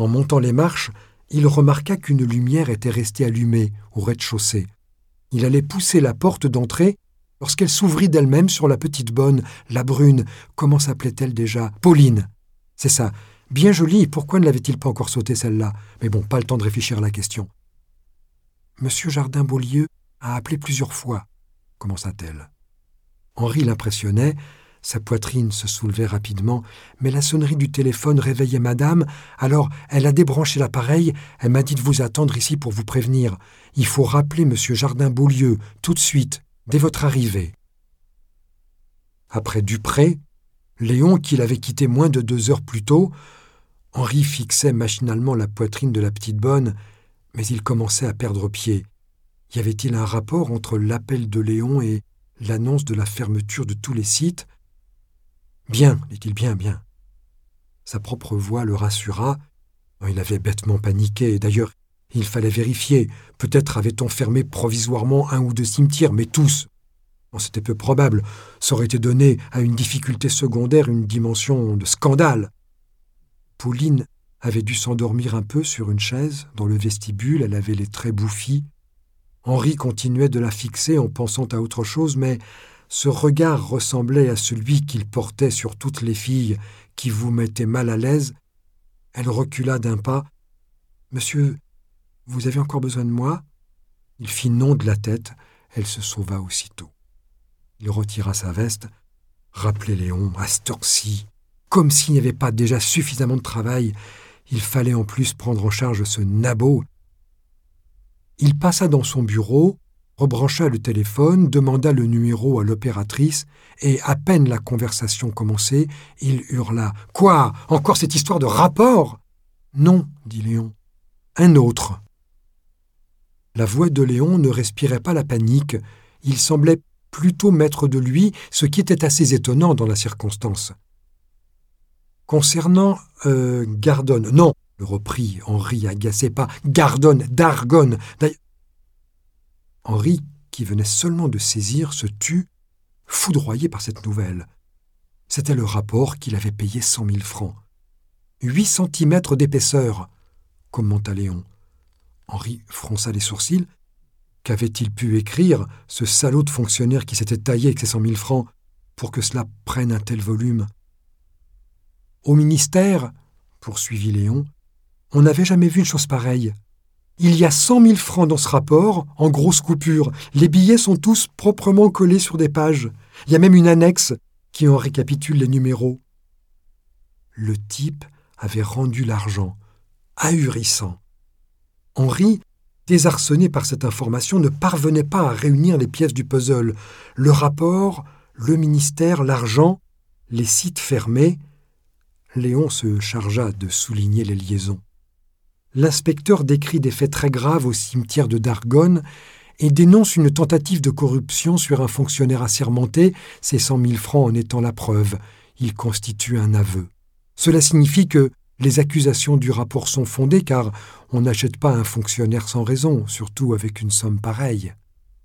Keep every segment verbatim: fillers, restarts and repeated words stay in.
En montant les marches, il remarqua qu'une lumière était restée allumée au rez-de-chaussée. Il allait pousser la porte d'entrée lorsqu'elle s'ouvrit d'elle-même sur la petite bonne, la brune. Comment s'appelait-elle déjà ? Pauline. C'est ça. Bien jolie, pourquoi ne l'avait-il pas encore sautée celle-là ? Mais bon, pas le temps de réfléchir à la question. Monsieur Jardin-Beaulieu a appelé plusieurs fois, commença-t-elle. Henri l'impressionnait, sa poitrine se soulevait rapidement, mais la sonnerie du téléphone réveillait madame, alors elle a débranché l'appareil, elle m'a dit de vous attendre ici pour vous prévenir. Il faut rappeler monsieur Jardin-Beaulieu, tout de suite, dès votre arrivée. Après Dupré, Léon, qui l'avait quitté moins de deux heures plus tôt, Henri fixait machinalement la poitrine de la petite bonne, mais il commençait à perdre pied. Y avait-il un rapport entre l'appel de Léon et l'annonce de la fermeture de tous les sites ? Bien, dit-il, bien, bien. Sa propre voix le rassura. Il avait bêtement paniqué. D'ailleurs, il fallait vérifier. Peut-être avait-on fermé provisoirement un ou deux cimetières, mais tous. C'était peu probable. Ça aurait été donné à une difficulté secondaire une dimension de scandale. Pauline avait dû s'endormir un peu sur une chaise dans le vestibule. Elle avait les traits bouffis. Henri continuait de la fixer en pensant à autre chose, mais ce regard ressemblait à celui qu'il portait sur toutes les filles qui vous mettaient mal à l'aise. Elle recula d'un pas. « Monsieur, vous avez encore besoin de moi ?» Il fit non de la tête. Elle se sauva aussitôt. Il retira sa veste. Rappelez Léon, à cette heure-ci, comme s'il n'y avait pas déjà suffisamment de travail. Il fallait en plus prendre en charge ce nabot. Il passa dans son bureau, rebrancha le téléphone, demanda le numéro à l'opératrice, et à peine la conversation commencée, il hurla. « Quoi ? Encore cette histoire de rapport ?» ?»« Non, dit Léon. Un autre. » La voix de Léon ne respirait pas la panique. Il semblait plutôt maître de lui, ce qui était assez étonnant dans la circonstance. « Concernant euh, Gardone, non, le reprit Henri agacé, pas Gardone, d'Argonne. Henri, qui venait seulement de saisir, se tut, foudroyé par cette nouvelle. C'était le rapport qu'il avait payé cent mille francs. Huit centimètres d'épaisseur, commenta Léon. Henri fronça les sourcils. Qu'avait-il pu écrire, ce salaud de fonctionnaire qui s'était taillé avec ses cent mille francs, pour que cela prenne un tel volume ? Au ministère, poursuivit Léon, on n'avait jamais vu une chose pareille. Il y a cent mille francs dans ce rapport, en grosses coupures. Les billets sont tous proprement collés sur des pages. Il y a même une annexe qui en récapitule les numéros. Le type avait rendu l'argent, ahurissant. Henri, désarçonné par cette information, ne parvenait pas à réunir les pièces du puzzle. Le rapport, le ministère, l'argent, les sites fermés. Léon se chargea de souligner les liaisons. L'inspecteur décrit des faits très graves au cimetière de Dargonne et dénonce une tentative de corruption sur un fonctionnaire assermenté, ces cent mille francs en étant la preuve. Il constitue un aveu. Cela signifie que les accusations du rapport sont fondées car on n'achète pas un fonctionnaire sans raison, surtout avec une somme pareille.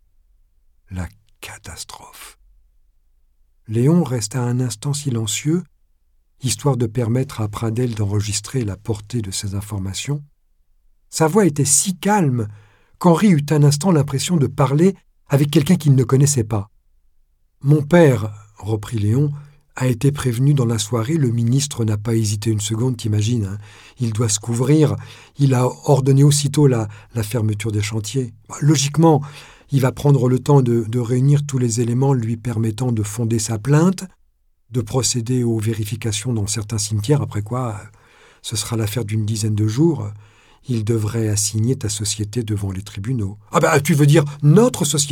La catastrophe. Léon resta un instant silencieux, histoire de permettre à Pradel d'enregistrer la portée de ces informations. Sa voix était si calme qu'Henri eut un instant l'impression de parler avec quelqu'un qu'il ne connaissait pas. « Mon père, reprit Léon, a été prévenu dans la soirée. Le ministre n'a pas hésité une seconde, t'imagines, hein. Il doit se couvrir. Il a ordonné aussitôt la, la fermeture des chantiers. Logiquement, il va prendre le temps de, de réunir tous les éléments lui permettant de fonder sa plainte, de procéder aux vérifications dans certains cimetières, après quoi ce sera l'affaire d'une dizaine de jours. Il devrait assigner ta société devant les tribunaux. »« Ah ben, tu veux dire notre société ?»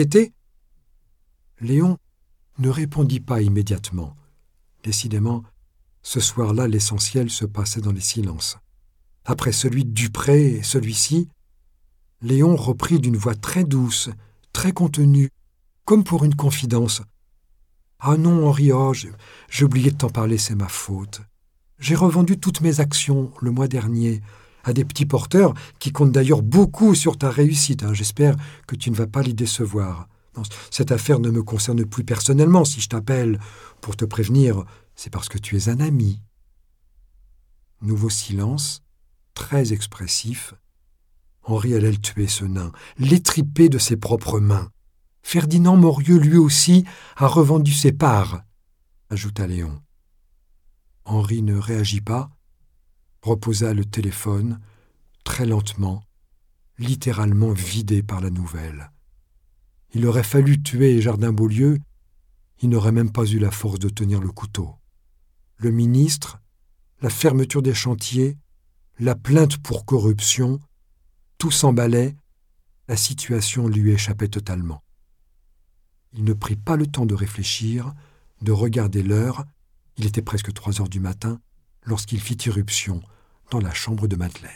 Léon ne répondit pas immédiatement. Décidément, ce soir-là, l'essentiel se passait dans les silences. Après celui de Dupré et celui-ci, Léon reprit d'une voix très douce, très contenue, comme pour une confidence. « Ah non, Henri, oh, j'ai oublié de t'en parler, c'est ma faute. J'ai revendu toutes mes actions le mois dernier à des petits porteurs qui comptent d'ailleurs beaucoup sur ta réussite. Hein. J'espère que tu ne vas pas les décevoir. Non, cette affaire ne me concerne plus personnellement. Si je t'appelle pour te prévenir, c'est parce que tu es un ami. » Nouveau silence. très expressif. Henri allait le tuer, ce nain, l'étriper de ses propres mains. Ferdinand Morieux, lui aussi, a revendu ses parts, ajouta Léon. Henri ne réagit pas, reposa le téléphone, très lentement, littéralement vidé par la nouvelle. Il aurait fallu tuer Jardin-Beaulieu, il n'aurait même pas eu la force de tenir le couteau. Le ministre, la fermeture des chantiers, la plainte pour corruption, tout s'emballait, la situation lui échappait totalement. Il ne prit pas le temps de réfléchir, de regarder l'heure, il était presque trois heures du matin, lorsqu'il fit irruption dans la chambre de Madeleine.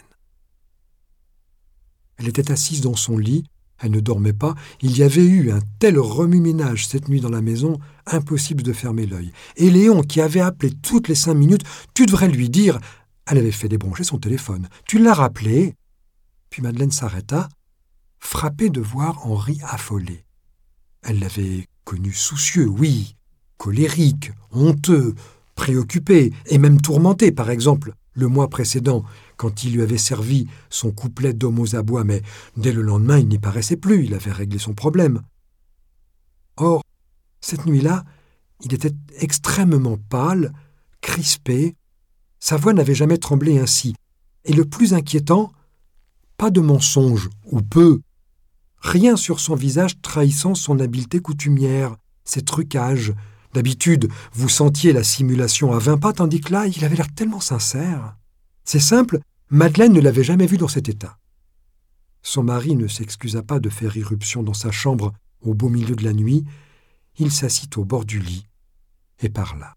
Elle était assise dans son lit, elle ne dormait pas, il y avait eu un tel remue-ménage cette nuit dans la maison, impossible de fermer l'œil. Et Léon, qui avait appelé toutes les cinq minutes, tu devrais lui dire, elle avait fait débrancher son téléphone, tu l'as rappelé. Puis Madeleine s'arrêta, frappée de voir Henri affolé. Elle l'avait connu soucieux, oui, colérique, honteux, préoccupé et même tourmenté, par exemple, le mois précédent, quand il lui avait servi son couplet d'homme aux abois, mais dès le lendemain, il n'y paraissait plus, il avait réglé son problème. Or, cette nuit-là, il était extrêmement pâle, crispé, sa voix n'avait jamais tremblé ainsi, et le plus inquiétant, pas de mensonge, ou peu, rien sur son visage trahissant son habileté coutumière, ses trucages. D'habitude, vous sentiez la simulation à vingt pas, tandis que là, il avait l'air tellement sincère. C'est simple, Madeleine ne l'avait jamais vu dans cet état. Son mari ne s'excusa pas de faire irruption dans sa chambre au beau milieu de la nuit. Il s'assit au bord du lit et parla.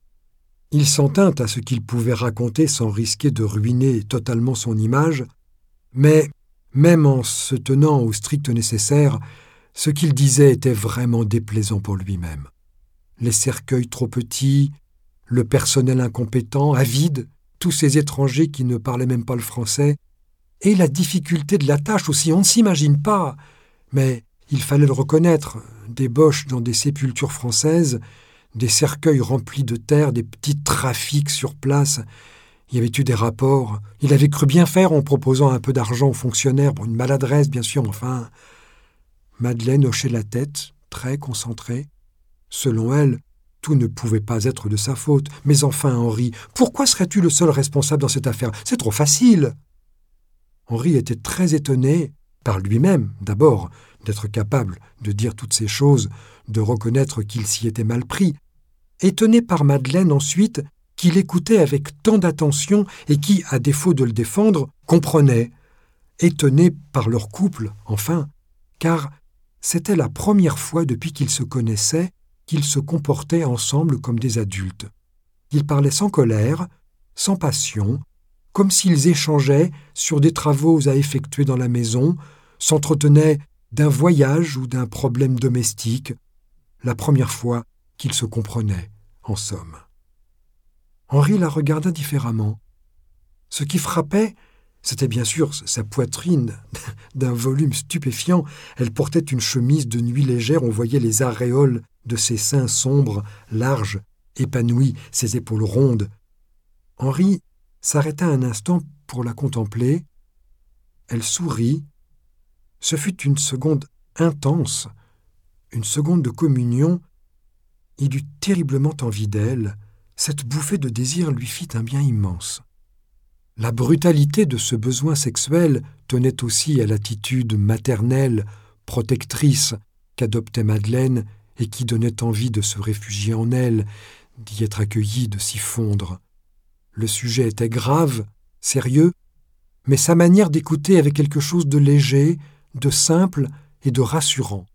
Il s'en tint à ce qu'il pouvait raconter sans risquer de ruiner totalement son image, mais même en se tenant au strict nécessaire, ce qu'il disait était vraiment déplaisant pour lui-même. Les cercueils trop petits, le personnel incompétent, avide, tous ces étrangers qui ne parlaient même pas le français, et la difficulté de la tâche aussi, on ne s'imagine pas. Mais il fallait le reconnaître, des boches dans des sépultures françaises, des cercueils remplis de terre, des petits trafics sur place. Il y avait eu des rapports. Il avait cru bien faire en proposant un peu d'argent aux fonctionnaires, pour une maladresse, bien sûr, enfin. Madeleine hochait la tête, très concentrée. Selon elle, tout ne pouvait pas être de sa faute. Mais enfin, Henri, pourquoi serais-tu le seul responsable dans cette affaire? C'est trop facile. Henri était très étonné, par lui-même, d'abord, d'être capable de dire toutes ces choses, de reconnaître qu'il s'y était mal pris. Étonné par Madeleine, ensuite, qu'il écoutait avec tant d'attention et qui, à défaut de le défendre, comprenait. Étonné par leur couple, enfin, car c'était la première fois depuis qu'ils se connaissaient qu'ils se comportaient ensemble comme des adultes. Ils parlaient sans colère, sans passion, comme s'ils échangeaient sur des travaux à effectuer dans la maison, s'entretenaient d'un voyage ou d'un problème domestique, la première fois qu'ils se comprenaient, en somme. Henri la regarda différemment. Ce qui frappait, c'était bien sûr sa poitrine d'un volume stupéfiant. Elle portait une chemise de nuit légère, on voyait les aréoles de ses seins sombres, larges, épanouis, ses épaules rondes. Henri s'arrêta un instant pour la contempler. Elle sourit. Ce fut une seconde intense, une seconde de communion. Il eut terriblement envie d'elle. Cette bouffée de désir lui fit un bien immense. La brutalité de ce besoin sexuel tenait aussi à l'attitude maternelle, protectrice, qu'adoptait Madeleine et qui donnait envie de se réfugier en elle, d'y être accueillie, de s'y fondre. Le sujet était grave, sérieux, mais sa manière d'écouter avait quelque chose de léger, de simple et de rassurant.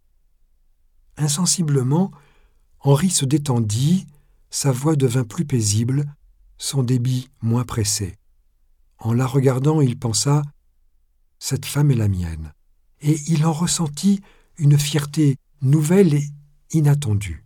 Insensiblement, Henri se détendit, sa voix devint plus paisible, son débit moins pressé. En la regardant, il pensa « Cette femme est la mienne », et il en ressentit une fierté nouvelle et inattendue.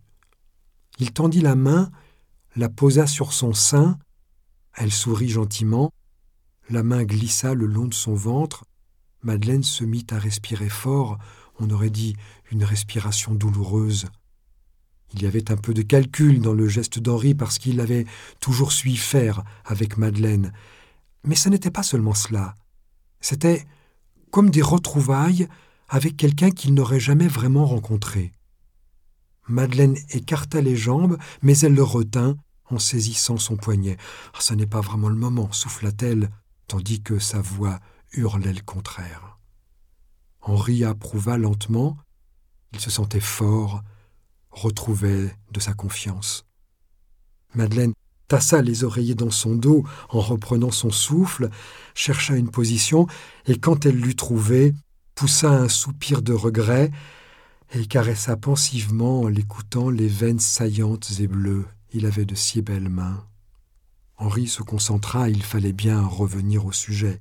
Il tendit la main, la posa sur son sein, elle sourit gentiment, la main glissa le long de son ventre, Madeleine se mit à respirer fort, on aurait dit une respiration douloureuse. Il y avait un peu de calcul dans le geste d'Henri parce qu'il avait toujours su faire avec Madeleine. Mais ce n'était pas seulement cela. C'était comme des retrouvailles avec quelqu'un qu'il n'aurait jamais vraiment rencontré. Madeleine écarta les jambes, mais elle le retint en saisissant son poignet. « Ce n'est pas vraiment le moment », souffla-t-elle, tandis que sa voix hurlait le contraire. Henri approuva lentement. Il se sentait fort, retrouvait de sa confiance. Madeleine tassa les oreillers dans son dos en reprenant son souffle, chercha une position, et quand elle l'eut trouvée, poussa un soupir de regret et caressa pensivement en l'écoutant les veines saillantes et bleues. Il avait de si belles mains. Henri se concentra, il fallait bien revenir au sujet.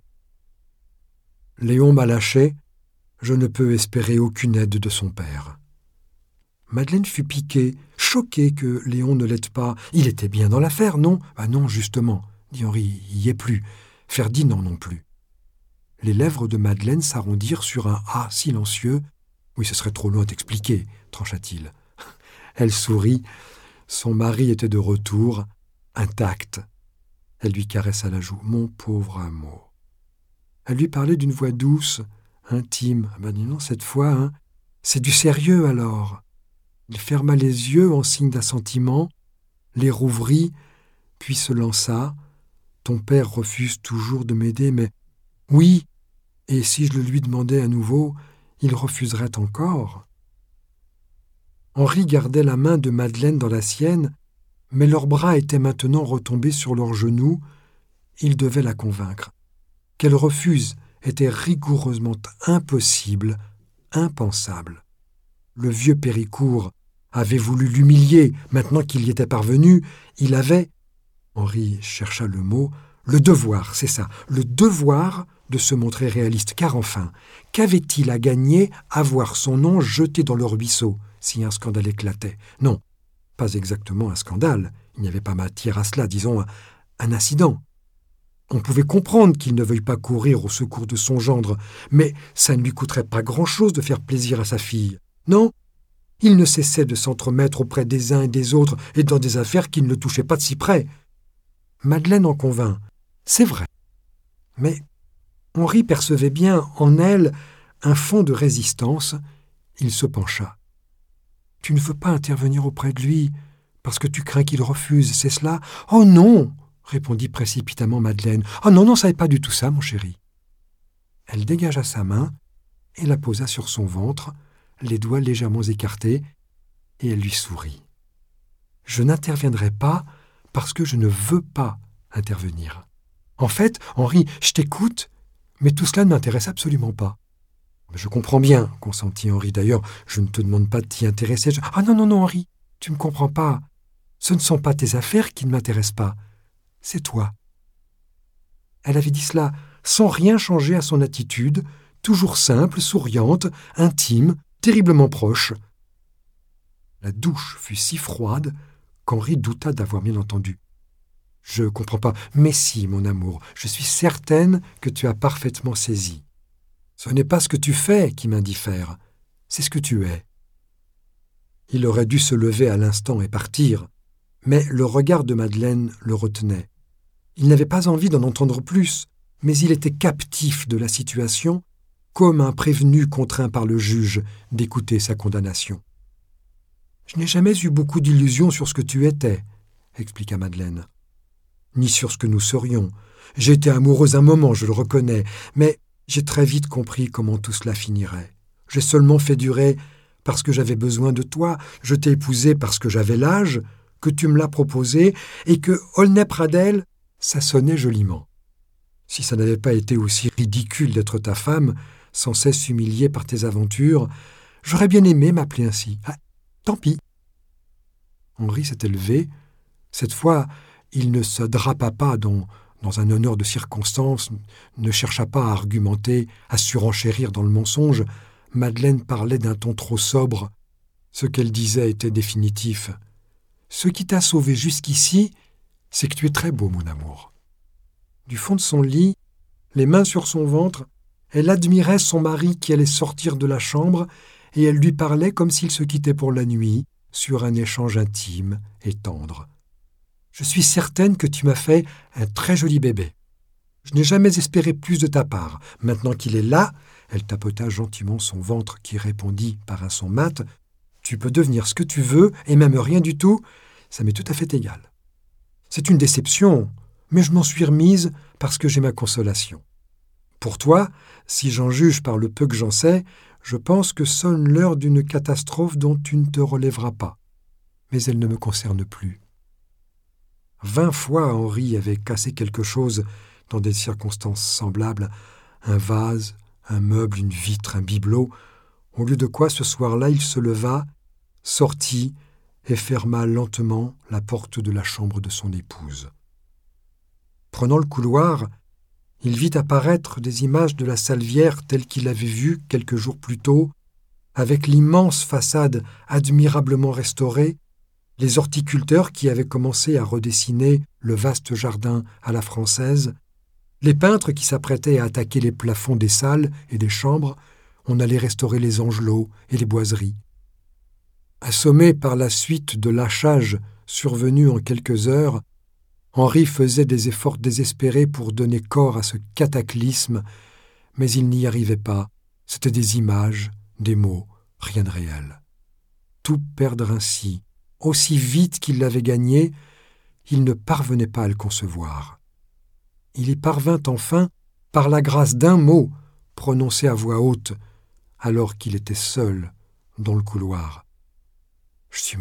« Léon m'a lâché, je ne peux espérer aucune aide de son père. » Madeleine fut piquée, choquée que Léon ne l'aide pas. Il était bien dans l'affaire, non ? Ah non, justement, dit Henri, il y est plus. Ferdinand non plus. Les lèvres de Madeleine s'arrondirent sur un « ah » silencieux. Oui, ce serait trop long à t'expliquer, trancha-t-il. Elle sourit. Son mari était de retour, intact. Elle lui caressa la joue. « Mon pauvre amour !» Elle lui parlait d'une voix douce, intime. Ah ben non, cette fois, hein, c'est du sérieux alors. Il ferma les yeux en signe d'assentiment, les rouvrit, puis se lança. « Ton père refuse toujours de m'aider, mais... Oui, et si je le lui demandais à nouveau, il refuserait encore. » Henri gardait la main de Madeleine dans la sienne, mais leurs bras étaient maintenant retombés sur leurs genoux. Il devait la convaincre. Qu'elle refuse était rigoureusement impossible, impensable. Le vieux Péricourt avait voulu l'humilier. Maintenant qu'il y était parvenu, il avait, Henri chercha le mot, le devoir, c'est ça, le devoir de se montrer réaliste. Car enfin, qu'avait-il à gagner à voir son nom jeté dans le ruisseau si un scandale éclatait? Non, pas exactement un scandale. Il n'y avait pas matière à cela, disons, un incident. On pouvait comprendre qu'il ne veuille pas courir au secours de son gendre, mais ça ne lui coûterait pas grand-chose de faire plaisir à sa fille. Non, il ne cessait de s'entremettre auprès des uns et des autres et dans des affaires qui ne le touchaient pas de si près. Madeleine en convint. C'est vrai. Mais Henri percevait bien en elle un fond de résistance. Il se pencha. « Tu ne veux pas intervenir auprès de lui parce que tu crains qu'il refuse, c'est cela ?»« Oh non !» répondit précipitamment Madeleine. « Oh non, non, ça n'est pas du tout ça, mon chéri. » Elle dégagea sa main et la posa sur son ventre, les doigts légèrement écartés, et elle lui sourit. « Je n'interviendrai pas parce que je ne veux pas intervenir. En fait, Henri, je t'écoute, mais tout cela ne m'intéresse absolument pas. » « Je comprends bien, » consentit Henri. « D'ailleurs, je ne te demande pas de t'y intéresser. Je... »« Ah non, non, non, Henri, tu ne me comprends pas. Ce ne sont pas tes affaires qui ne m'intéressent pas. C'est toi. » Elle avait dit cela sans rien changer à son attitude, toujours simple, souriante, intime, terriblement proche. La douche fut si froide qu'Henri douta d'avoir bien entendu. « Je comprends pas. Mais si, mon amour, je suis certaine que tu as parfaitement saisi. Ce n'est pas ce que tu fais qui m'indiffère, c'est ce que tu es. » Il aurait dû se lever à l'instant et partir, mais le regard de Madeleine le retenait. Il n'avait pas envie d'en entendre plus, mais il était captif de la situation, comme un prévenu contraint par le juge d'écouter sa condamnation. « Je n'ai jamais eu beaucoup d'illusions sur ce que tu étais, » expliqua Madeleine. « Ni sur ce que nous serions. J'ai été amoureuse un moment, je le reconnais, mais j'ai très vite compris comment tout cela finirait. J'ai seulement fait durer parce que j'avais besoin de toi, je t'ai épousé parce que j'avais l'âge, que tu me l'as proposé, et que Aulnay-Pradel, ça sonnait joliment. Si ça n'avait pas été aussi ridicule d'être ta femme, sans cesse humiliée par tes aventures, j'aurais bien aimé m'appeler ainsi. Ah, tant pis. » Henri s'était levé. Cette fois, il ne se drapa pas dans... dans un honneur de circonstance, ne chercha pas à argumenter, à surenchérir dans le mensonge. Madeleine parlait d'un ton trop sobre. Ce qu'elle disait était définitif. « Ce qui t'a sauvé jusqu'ici, c'est que tu es très beau, mon amour. » Du fond de son lit, les mains sur son ventre, elle admirait son mari qui allait sortir de la chambre, et elle lui parlait comme s'ils se quittaient pour la nuit, sur un échange intime et tendre. « Je suis certaine que tu m'as fait un très joli bébé. » Je n'ai jamais espéré plus de ta part. Maintenant qu'il est là, elle tapota gentiment son ventre qui répondit par un son mat, tu peux devenir ce que tu veux et même rien du tout, ça m'est tout à fait égal. C'est une déception, mais je m'en suis remise parce que j'ai ma consolation. Pour toi, si j'en juge par le peu que j'en sais, je pense que sonne l'heure d'une catastrophe dont tu ne te relèveras pas. Mais elle ne me concerne plus. Vingt fois Henri avait cassé quelque chose dans des circonstances semblables, un vase, un meuble, une vitre, un bibelot, au lieu de quoi ce soir-là il se leva, sortit et ferma lentement la porte de la chambre de son épouse. Prenant le couloir, il vit apparaître des images de la Salvière telle qu'il l'avait vue quelques jours plus tôt, avec l'immense façade admirablement restaurée, les horticulteurs qui avaient commencé à redessiner le vaste jardin à la française, les peintres qui s'apprêtaient à attaquer les plafonds des salles et des chambres, on allait restaurer les angelots et les boiseries. Assommé par la suite de lâchage survenu en quelques heures, Henri faisait des efforts désespérés pour donner corps à ce cataclysme, mais il n'y arrivait pas. C'étaient des images, des mots, rien de réel. Tout perdre ainsi, aussi vite qu'il l'avait gagné, il ne parvenait pas à le concevoir. Il y parvint enfin par la grâce d'un mot prononcé à voix haute, alors qu'il était seul dans le couloir. « Je suis mort. »